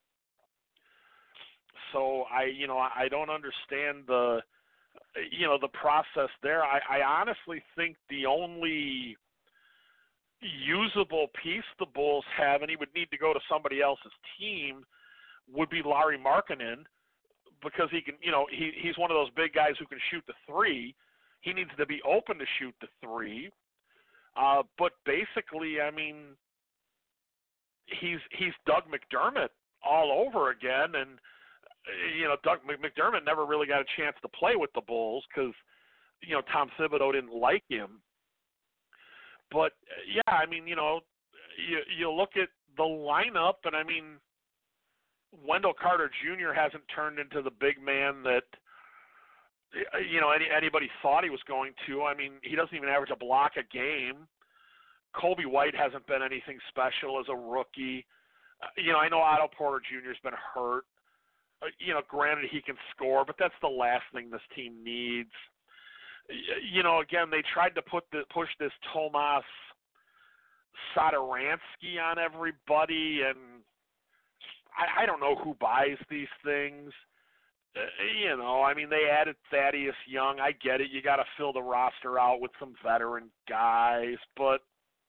So I you know I, I don't understand the. You know, the process there. I, I honestly think the only usable piece the Bulls have, and he would need to go to somebody else's team, would be Lauri Markkanen, because he can, you know, he he's one of those big guys who can shoot the three. He needs to be open to shoot the three. Uh, but basically, I mean, he's he's Doug McDermott all over again, and you know, Doug McDermott never really got a chance to play with the Bulls because, you know, Tom Thibodeau didn't like him. But, yeah, I mean, you know, you, you look at the lineup, and, I mean, Wendell Carter Junior hasn't turned into the big man that, you know, any, anybody thought he was going to. I mean, he doesn't even average a block a game. Kobe White hasn't been anything special as a rookie. Uh, you know, I know Otto Porter Junior has been hurt. You know, granted he can score, but that's the last thing this team needs. You know, again, they tried to put the, push this Tomas Satoransky on everybody, and I, I don't know who buys these things. Uh, you know, I mean, they added Thaddeus Young. I get it. You got to fill the roster out with some veteran guys, but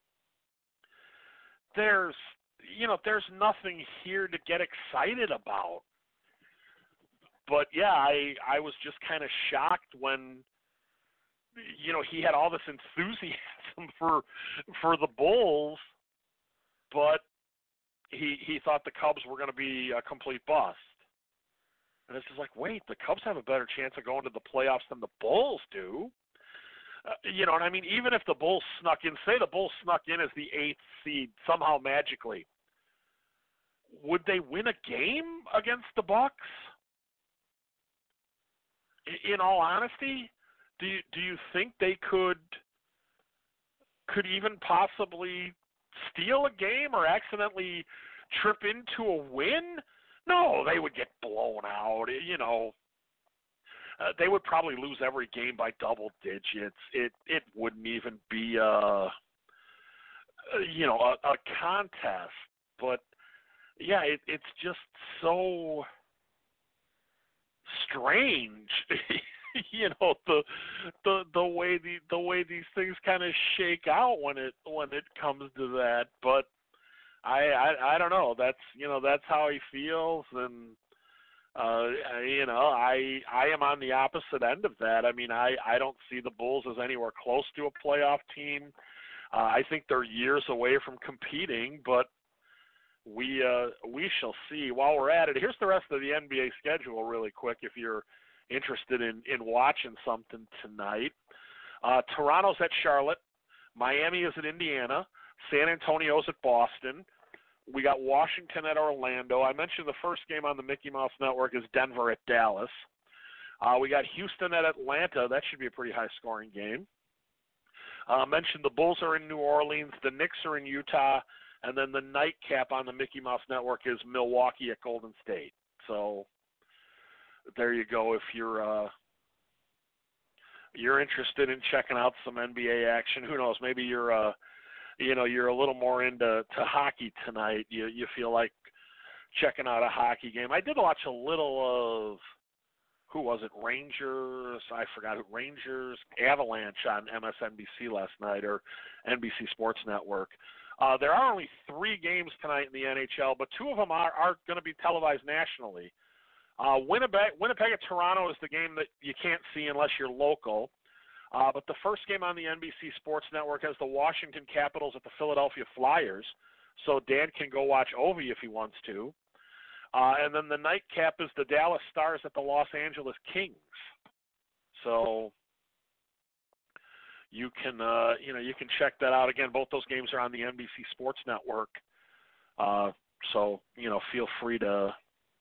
there's, you know, there's nothing here to get excited about. But, yeah, I, I was just kind of shocked when, you know, he had all this enthusiasm for for the Bulls, but he he thought the Cubs were going to be a complete bust. And it's just like, wait, the Cubs have a better chance of going to the playoffs than the Bulls do. Uh, you know, and I mean, even if the Bulls snuck in, say the Bulls snuck in as the eighth seed somehow magically, would they win a game against the Bucks? in all honesty, do you, do you think they could could even possibly steal a game or accidentally trip into a win? No, they would get blown out. You know, uh, they would probably lose every game by double digits. It it wouldn't even be a you know a, a contest. But yeah, it, it's just so strange. You know, the the the way the the way these things kind of shake out when it when it comes to that. But I, I I don't know. That's you know that's how he feels, and uh, you know I I am on the opposite end of that. I mean I, I don't see the Bulls as anywhere close to a playoff team. Uh, I think they're years away from competing, but we uh, we shall see. While we're at it, here's the rest of the N B A schedule really quick. If you're interested in, in watching something tonight, uh, Toronto's at Charlotte, Miami is at Indiana, San Antonio's at Boston. We got Washington at Orlando. I mentioned the first game on the Mickey Mouse Network is Denver at Dallas. Uh, we got Houston at Atlanta. That should be a pretty high-scoring game. I uh, mentioned the Bulls are in New Orleans, the Knicks are in Utah, and then the nightcap on the Mickey Mouse Network is Milwaukee at Golden State. So there you go. If you're uh, you're interested in checking out some N B A action, who knows? Maybe you're uh, you know you're a little more into to hockey tonight. You you feel like checking out a hockey game. I did watch a little of who was it? Rangers. I forgot who. Rangers Avalanche on M S N B C last night or N B C Sports Network. Uh, there are only three games tonight in the N H L, but two of them are, are going to be televised nationally. Uh, Winnipeg, Winnipeg at Toronto is the game that you can't see unless you're local. Uh, but the first game on the N B C Sports Network has the Washington Capitals at the Philadelphia Flyers. So Dan can go watch Ovi if he wants to. Uh, and then the nightcap is the Dallas Stars at the Los Angeles Kings. So you can uh, you know you can check that out. Again, both those games are on the N B C Sports Network. Uh, so you know feel free to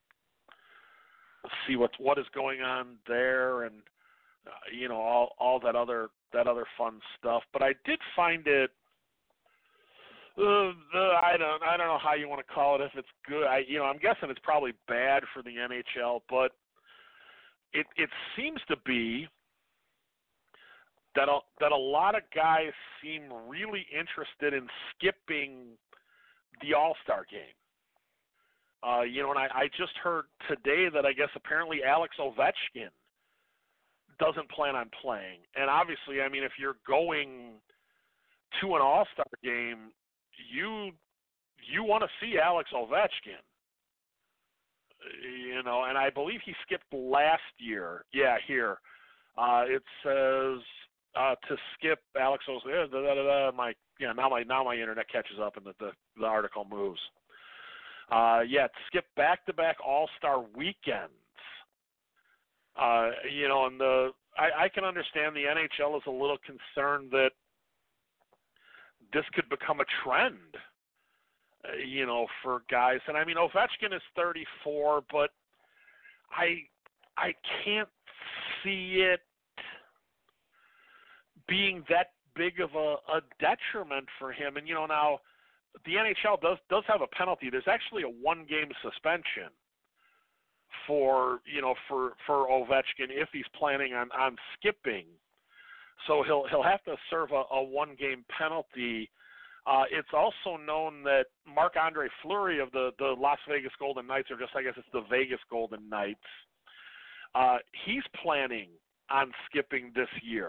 see what what is going on there, and uh, you know all all that other that other fun stuff. But I did find it. Uh, the, I don't I don't know how you want to call it. If it's good, I you know I'm guessing it's probably bad for the N H L, but it it seems to be that a, that a lot of guys seem really interested in skipping the All-Star game. Uh, you know, and I, I just heard today that I guess apparently Alex Ovechkin doesn't plan on playing. And obviously, I mean, if you're going to an All-Star game, you you want to see Alex Ovechkin. You know, and I believe he skipped last year. Yeah, here. Uh, it says uh, to skip Alex Ovechkin. Da, da, da, da, my yeah, now my now my internet catches up and the the, the article moves. Uh, yeah, skip back-to-back All-Star weekends. Uh, you know, and the I, I can understand the N H L is a little concerned that this could become a trend, uh, you know, for guys. And I mean, Ovechkin is thirty-four, but I I can't see it being that big of a, a detriment for him. And you know, now the N H L does does have a penalty. There's actually a one-game suspension for you know for, for Ovechkin if he's planning on, on skipping. So he'll he'll have to serve a, a one-game penalty. Uh, it's also known that Marc-Andre Fleury of the, the Las Vegas Golden Knights, or just I guess it's the Vegas Golden Knights, uh, he's planning on skipping this year.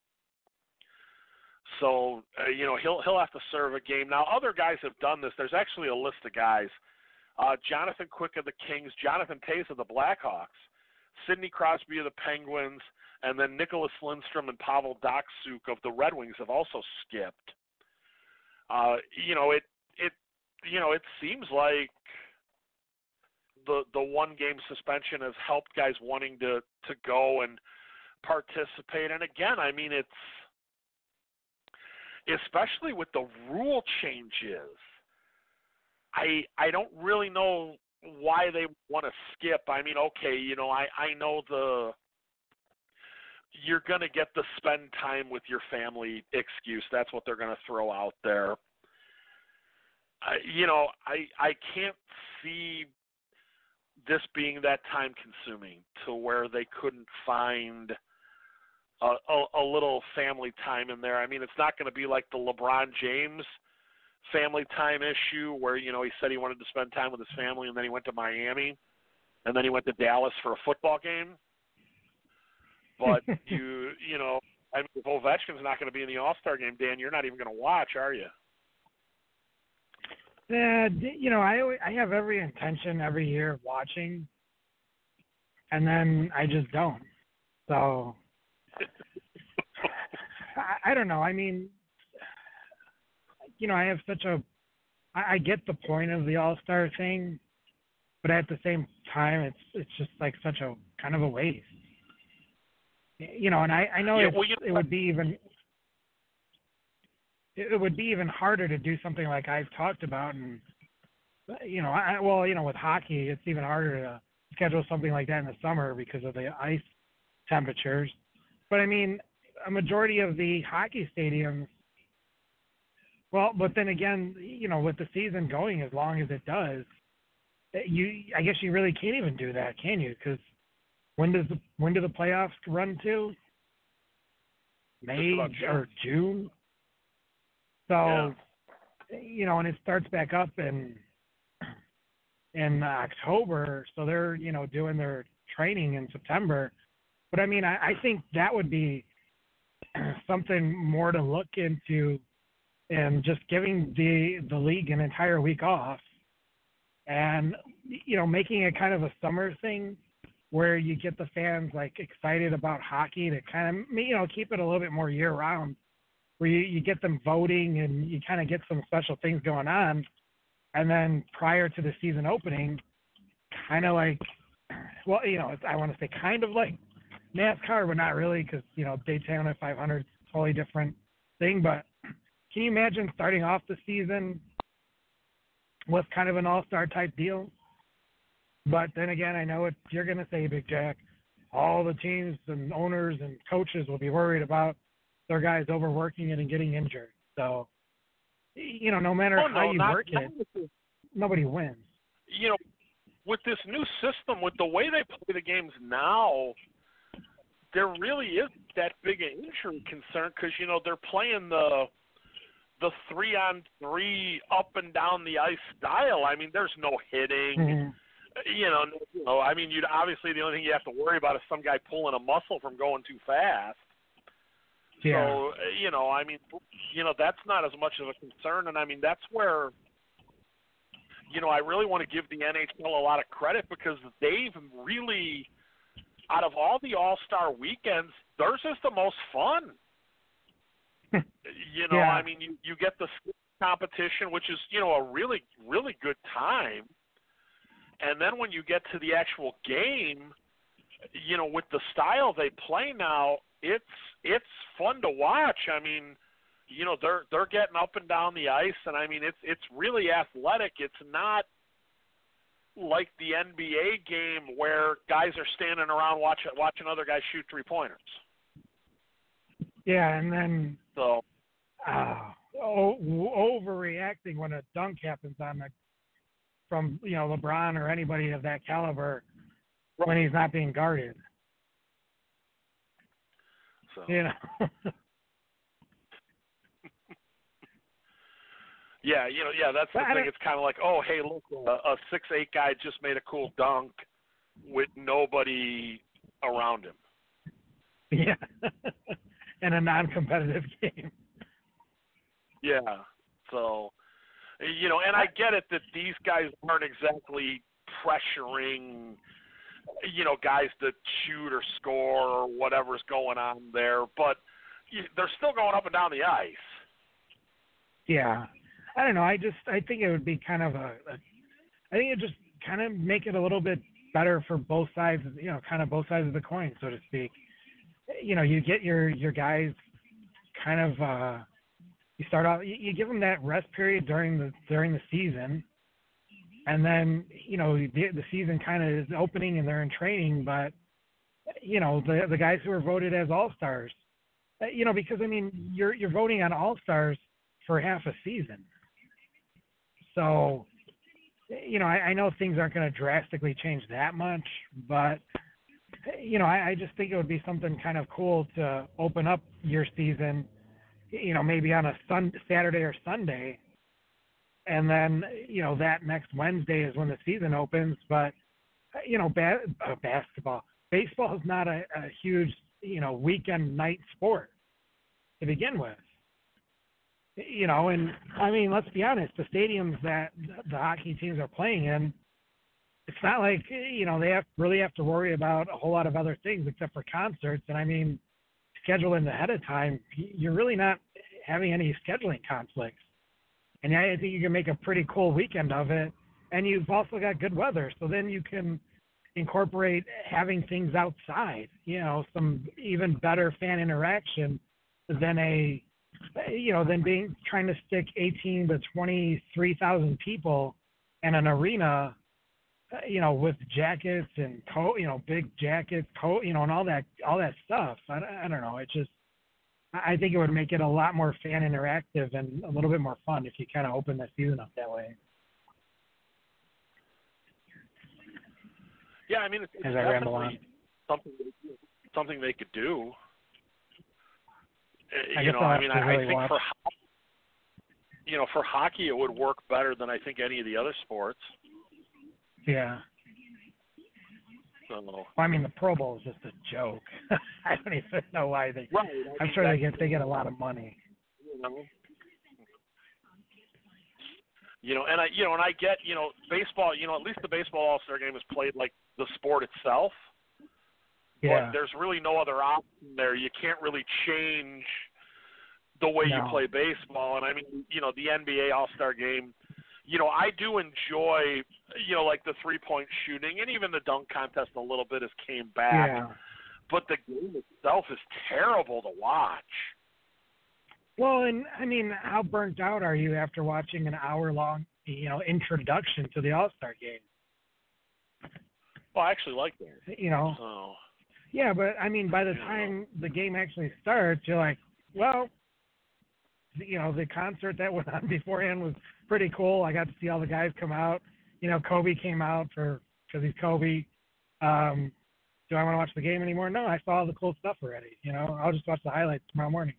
So, uh, you know, he'll he'll have to serve a game. Now, other guys have done this. There's actually a list of guys. Uh, Jonathan Quick of the Kings, Jonathan Toews of the Blackhawks, Sidney Crosby of the Penguins, and then Nicholas Lindstrom and Pavel Datsyuk of the Red Wings have also skipped. Uh, you know, it it you know it seems like the the one game suspension has helped guys wanting to to go and participate. And again, I mean, it's especially with the rule changes, I I don't really know why they want to skip. I mean, okay, you know, I, I know the you're going to get the spend time with your family excuse. That's what they're going to throw out there. I, you know, I I can't see this being that time consuming to where they couldn't find a, a, a little family time in there. I mean, it's not going to be like the LeBron James family time issue where, you know, he said he wanted to spend time with his family and then he went to Miami and then he went to Dallas for a football game. But you, you know, I mean, if Ovechkin's not going to be in the All-Star game, Dan, you're not even going to watch, are you? Yeah, you know, I always, I have every intention every year of watching, and then I just don't. So I, I don't know. I mean, you know, I have such a I, I get the point of the All-Star thing, but at the same time, it's it's just like such a kind of a waste. You know, and I, I know yeah, it's, well, you know, it would be even it would be even harder to do something like I've talked about, and you know, I, well, you know, with hockey, it's even harder to schedule something like that in the summer because of the ice temperatures. But I mean, a majority of the hockey stadiums, well, but then again, you know, with the season going as long as it does, you, I guess you really can't even do that, can you? Because when does the when do the playoffs run to? May or June. So, yeah. you know, and it starts back up in in October. So they're, you know, doing their training in September. But I mean, I, I think that would be something more to look into, and just giving the the league an entire week off, and you know, making it kind of a summer thing where you get the fans like excited about hockey to kind of, you know, keep it a little bit more year round, where you, you get them voting and you kind of get some special things going on. And then prior to the season opening, kind of like, well, you know, I want to say kind of like NASCAR, but not really, because, you know, Daytona five hundred is a totally different thing. But can you imagine starting off the season with kind of an all-star type deal? But then again, I know what you're going to say, Big Jack. All the teams and owners and coaches will be worried about their guys overworking it and getting injured. So, you know, no matter oh, how no, you not, work not it, nobody wins. You know, with this new system, with the way they play the games now, there really isn't that big an injury concern because, you know, they're playing the the three-on-three up and down the ice style. I mean, there's no hitting. Mm-hmm. You know, you know, I mean, you'd obviously the only thing you have to worry about is some guy pulling a muscle from going too fast. Yeah. So, you know, I mean, you know, that's not as much of a concern. And, I mean, that's where, you know, I really want to give the N H L a lot of credit because they've really, out of all the All-Star weekends, theirs is the most fun. you know, yeah. I mean, you, you get the competition, which is, you know, a really, really good time. And then when you get to the actual game, you know, with the style they play now, it's it's fun to watch. I mean, you know, they're they're getting up and down the ice, and I mean, it's it's really athletic. It's not like the N B A game where guys are standing around watching watching other guys shoot three pointers. Yeah, and then so uh, o- overreacting when a dunk happens on the from, you know, LeBron or anybody of that caliber when he's not being guarded. So. You know. yeah, you know, yeah, that's the But thing. It's kind of like, oh, hey, look, a, a six eight guy just made a cool dunk with nobody around him. Yeah. In a non-competitive game. Yeah. So, you know, and I get it that these guys aren't exactly pressuring, you know, guys to shoot or score or whatever's going on there, but they're still going up and down the ice. Yeah. I don't know. I just, I think it would be kind of a, a I think it just kind of make it a little bit better for both sides, you know, kind of both sides of the coin, so to speak. You know, you get your, your guys kind of, uh, you start off, you, you give them that rest period during the, during the season. And then, you know, the, the season kind of is opening and they're in training, but you know, the the guys who are voted as all-stars. You know, because I mean, you're you're voting on all-stars for half a season. So, you know, I, I know things aren't going to drastically change that much, but you know, I, I just think it would be something kind of cool to open up your season, you know, maybe on a sun, Saturday or Sunday, and then, you know, that next Wednesday is when the season opens. But, you know, ba- uh, basketball, baseball is not a, a huge, you know, weekend night sport to begin with. You know, and I mean, let's be honest, the stadiums that the hockey teams are playing in, it's not like, you know, they have really have to worry about a whole lot of other things except for concerts. And I mean, scheduling ahead of time, you're really not having any scheduling conflicts. And I think you can make a pretty cool weekend of it. And you've also got good weather. So then you can incorporate having things outside, you know, some even better fan interaction than a, you know, than being trying to stick eighteen to twenty-three thousand people in an arena, you know, with jackets and coat, you know, big jackets, coat, you know, and all that, all that stuff. I, I don't know. It just, I think it would make it a lot more fan interactive and a little bit more fun if you kind of open the season up that way. Yeah, I mean, it's, it's As I ramble on. definitely something something they could do. I you guess know, I'll I mean, have to I, really I think watch. for you know for hockey it would work better than I think any of the other sports. Yeah. So, well, I mean, the Pro Bowl is just a joke. I don't even know why they. Right. I'm sure they get they get a lot of money. You know. You know, and I, you know, and I get, you know, baseball. You know, at least the baseball All-Star Game is played like the sport itself. Yeah. But there's really no other option there. You can't really change the way No. you play baseball. And I mean, you know, the N B A All-Star Game. You know, I do enjoy, you know, like the three-point shooting and even the dunk contest a little bit has came back. Yeah. But the game itself is terrible to watch. Well, and I mean, how burnt out are you after watching an hour-long, you know, introduction to the All-Star Game? Well, I actually like that. You know. So. Yeah, but I mean, by the time the game actually starts, you're like, well, you know, the concert that went on beforehand was pretty cool. I got to see all the guys come out. You know, Kobe came out for because he's Kobe. Um, do I want to watch the game anymore? No, I saw all the cool stuff already. You know, I'll just watch the highlights tomorrow morning.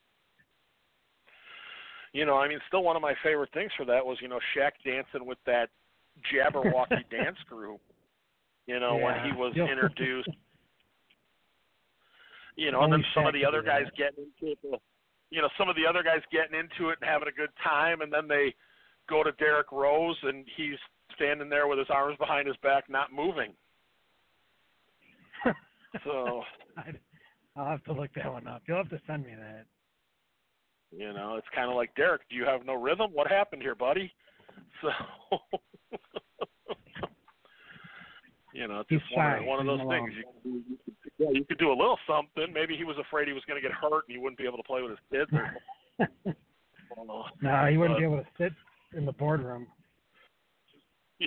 You know, I mean, still one of my favorite things for that was, you know, Shaq dancing with that Jabberwocky dance group. You know, yeah. when he was You'll... introduced. You know, Only and then some Shaq of the other do guys that. getting into it. You know, some of the other guys getting into it and having a good time, and then they go to Derrick Rose, and he's standing there with his arms behind his back, not moving. So, I'll have to look that one up. You'll have to send me that. You know, it's kind of like, Derek, do you have no rhythm? What happened here, buddy? So, you know, it's He's just one, shy. one of those Leave him things. You could, do, you, could, yeah, you could do a little something. Maybe he was afraid he was going to get hurt and he wouldn't be able to play with his kids. Or, I don't know. No, he wouldn't but, be able to sit in the boardroom. Yeah.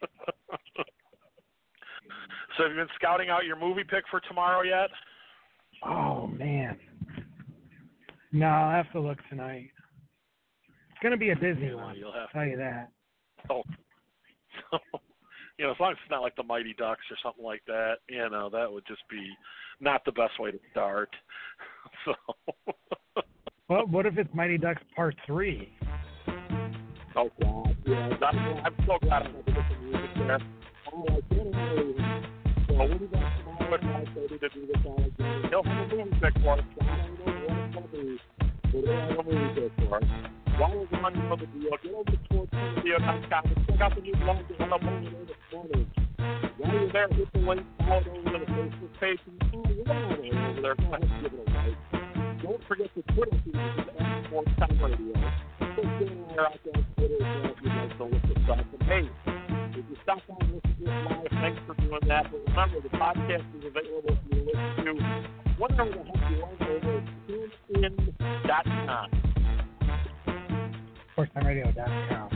So have you been scouting out your movie pick for tomorrow yet? Oh, man. No, I'll have to look tonight. It's going to be a busy Yeah, one, you'll have I'll tell you that. Oh. You know, as long as it's not like the Mighty Ducks or something like that, you know, that would just be not the best way to start. So. Well, what if it's Mighty Ducks Part three? Oh, God. Yeah, I'm, I'm so glad I'm going to get some music there. Oh, I can't really. So, what do you got tomorrow at five thirty to do this all again? He'll have a movie pick for us. I don't know what it's going to be, but he'll have a movie pick for us. While we're on the other deal, get over to sports media dot com and check out the new blog that I'm on this morning. While you're there, hit the link, follow it over to the Facebook page, and oh, you're on it over there. Go ahead and give it a like. Don't forget the Twitter feed, which is at Sports Time Radio. Put there out there on Twitter as well if you'd like to look at us. And hey, if you stop by and listen to us live, thanks for doing that. But remember, the podcast is available for you to listen to whatever the heck you want over at tune in dot com. sports time radio dot com.